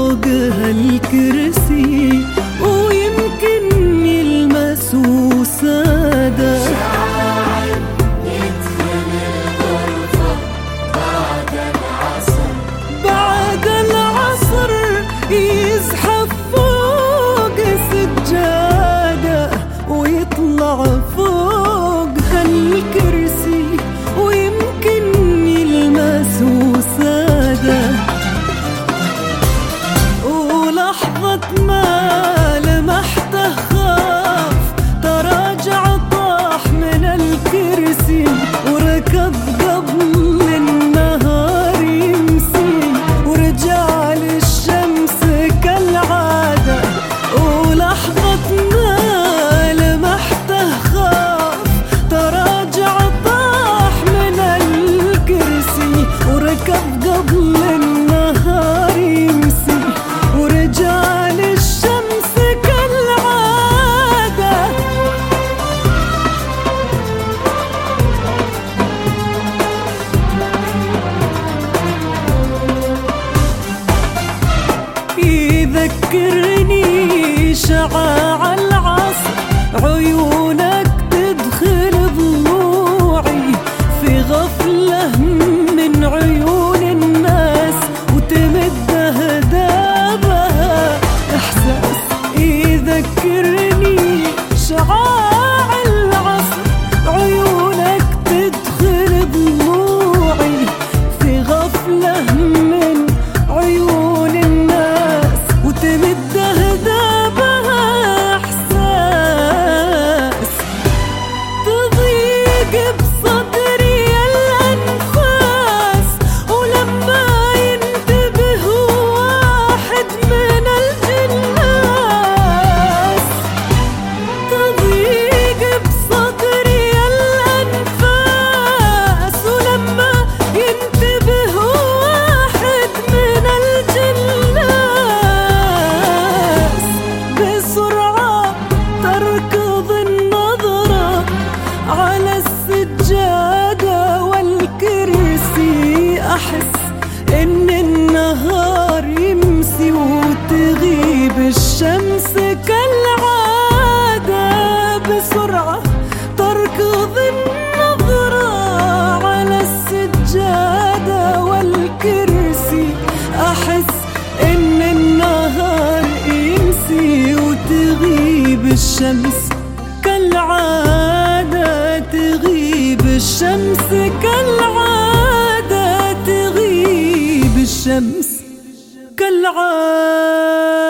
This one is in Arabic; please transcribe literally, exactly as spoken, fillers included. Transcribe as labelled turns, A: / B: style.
A: فوق هالكرسي ويمكن يلمسوا سادة.
B: شاعر يدخل الغرفة بعد العصر،
A: بعد العصر يزحف فوق سجادة ويطلع فوق هالكرسي ويمكن يلمسوا سادة. ولحظة ما لمحته خاف تراجع طاح من الكرسي وركض قبل النهار يمسي ورجع للشمس كالعادة. ولحظة ما لمحته خاف تراجع طاح من الكرسي وركض قبل النهار يمسي ورجع للشمس كالعادة. يذكرني شعاع العصر عيونك تدخل ضلوعي في غفلة من عيون الناس وتمد هدابها إحساس. يذكرني شعاع العصر عيونك تدخل ضلوعي في غفلة من عيون الناس وتمد هدابها إحساس. تضيق بصدري الأنفاس ولما ينتبه واحد من الجناس. تضيق بصدري الأنفاس ولما ينتبه واحد من الجناس. بسرعة تركض النظرة على السجادة والكرسي أحس إن النهار يمسي وتغيب الشمس كالعادة. بسرعة تركض النظرة على السجادة والكرسي أحس إن النهار يمسي وتغيب الشمس كالعادة. تغيب الشمس كالعادة. تغيب الشمس كالعادة.